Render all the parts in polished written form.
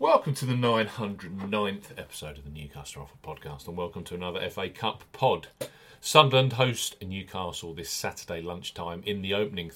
Welcome to the 909th episode of the New Customer Offer podcast, and welcome to another FA Cup pod. Sunderland host Newcastle this Saturday lunchtime in the opening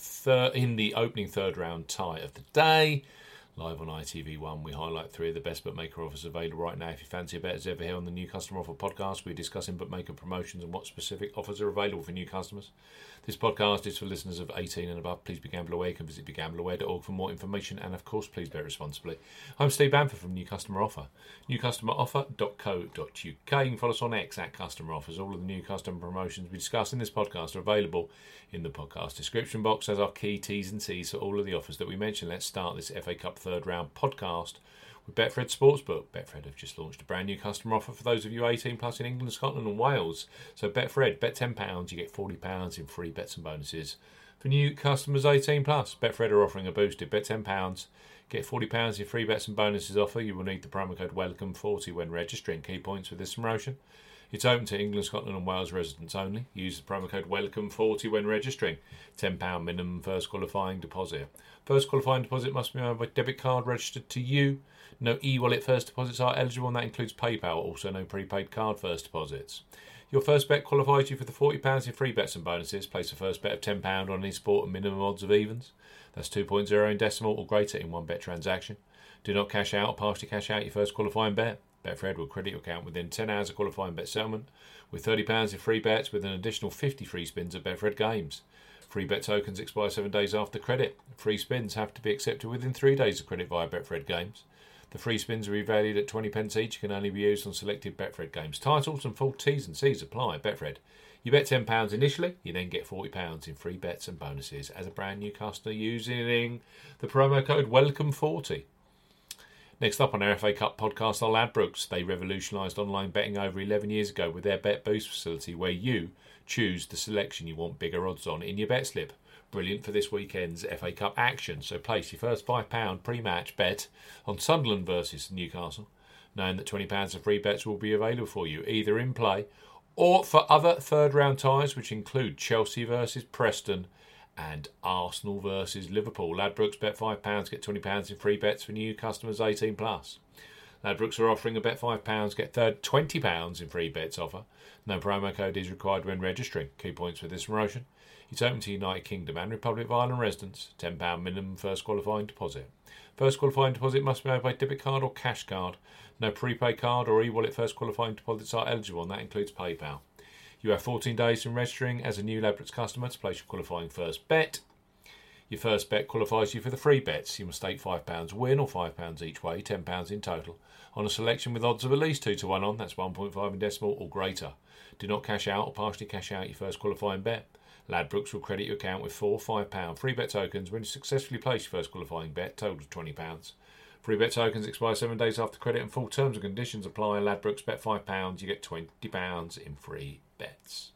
third round tie of the day. Live on ITV1, we highlight three of the best bookmaker offers available right now. If you fancy a bet as ever here on the New Customer Offer podcast, we're discussing bookmaker promotions and what specific offers are available for new customers. This podcast is for listeners of 18 and above. Please be gamble aware. You can visit begambleaware.org for more information, and of course, please bet responsibly. I'm Steve Bamford from New Customer Offer, newcustomeroffer.co.uk. You can follow us on X at Customer Offers. All of the new customer promotions we discuss in this podcast are available in the podcast description box as our key T's and C's for all of the offers that we mentioned. Let's start this FA Cup third round podcast with Betfred Sportsbook. Betfred have just launched a brand new customer offer for those of you 18 plus in England, Scotland and Wales. So Betfred, bet £10, you get £40 in free bets and bonuses. For new customers 18 plus, Betfred are offering a boosted bet £10, get £40 in free bets and bonuses offer. You will need the promo code WELCOME40 when registering. Key points for this promotion: it's open to England, Scotland and Wales residents only. Use the promo code WELCOME40 when registering. £10 minimum first qualifying deposit. First qualifying deposit must be made by debit card registered to you. No e-wallet first deposits are eligible, and that includes PayPal. Also no prepaid card first deposits. Your first bet qualifies you for the £40 in free bets and bonuses. Place a first bet of £10 on any sport and minimum odds of evens. That's 2.0 in decimal or greater in one bet transaction. Do not cash out or partially cash out your first qualifying bet. Betfred will credit your account within 10 hours of qualifying bet settlement with £30 in free bets with an additional 50 free spins at Betfred games. Free bet tokens expire 7 days after credit. Free spins have to be accepted within 3 days of credit via Betfred games. The free spins are revalued at 20p each, can only be used on selected Betfred games. Titles and full T's and C's apply at Betfred. You bet £10 initially, you then get £40 in free bets and bonuses as a brand new customer using the promo code WELCOME40. Next up on our FA Cup podcast are Ladbrokes. They revolutionised online betting over 11 years ago with their Bet Boost facility, where you choose the selection you want bigger odds on in your bet slip. Brilliant for this weekend's FA Cup action. So place your first £5 pre-match bet on Sunderland versus Newcastle, knowing that £20 of free bets will be available for you, either in play or for other third round ties, which include Chelsea versus Preston and Arsenal versus Liverpool. Ladbrokes, bet £5, get £20 in free bets for new customers 18 plus. Ladbrokes are offering a bet £5, get £20 in free bets offer. No promo code is required when registering. Key points for this promotion: it's open to United Kingdom and Republic of Ireland residents. £10 minimum first qualifying deposit. First qualifying deposit must be made by debit card or cash card. No prepaid card or e-wallet first qualifying deposits are eligible, and that includes PayPal. You have 14 days from registering as a new Ladbrokes customer to place your qualifying first bet. Your first bet qualifies you for the free bets. You must stake £5 win or £5 each way, £10 in total, on a selection with odds of at least 2 to 1 on, that's 1.5 in decimal or greater. Do not cash out or partially cash out your first qualifying bet. Ladbrokes will credit your account with £4 £5 free bet tokens when you successfully place your first qualifying bet, total of £20. Free bet tokens expire 7 days after credit and full terms and conditions apply. Ladbrokes, bet £5, you get £20 in free bets.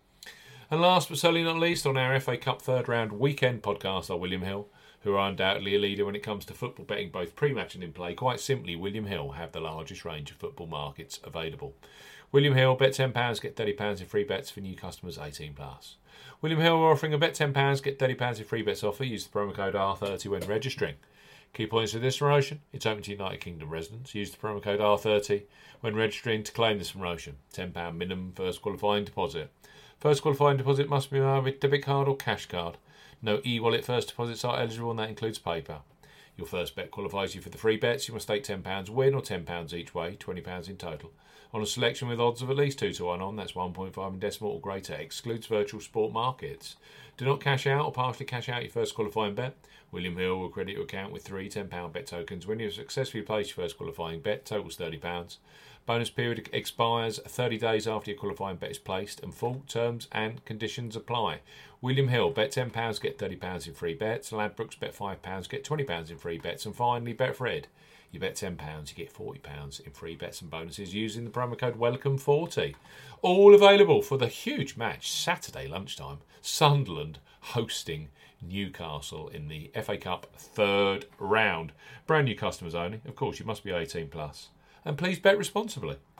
And last but certainly not least, on our FA Cup third round weekend podcast are William Hill, who are undoubtedly a leader when it comes to football betting, both pre-match and in play. Quite simply, William Hill have the largest range of football markets available. William Hill, bet £10, get £30 in free bets for new customers 18 plus. William Hill are offering a bet £10, get £30 in free bets offer. Use the promo code R30 when registering. Key points for this promotion: it's open to United Kingdom residents. Use the promo code R30 when registering to claim this promotion. £10 minimum first qualifying deposit. First qualifying deposit must be made with debit card or cash card. No e-wallet first deposits are eligible, and that includes PayPal. Your first bet qualifies you for the free bets. You must stake £10 win or £10 each way, £20 in total, on a selection with odds of at least 2 to 1 on, that's 1.5 in decimal or greater. Excludes virtual sport markets. Do not cash out or partially cash out your first qualifying bet. William Hill will credit your account with 3 £10 bet tokens when you have successfully placed your first qualifying bet, totals £30. Bonus period expires 30 days after your qualifying bet is placed, and full terms and conditions apply. William Hill, bet £10, get £30 in free bets. Ladbrokes, bet £5, get £20 in free bets. And finally, Betfred, you bet £10, you get £40 in free bets and bonuses using the promo code WELCOME40. All available for the huge match Saturday lunchtime. Sunderland hosting Newcastle in the FA Cup third round. Brand new customers only. Of course, you must be 18 plus. And please bet responsibly.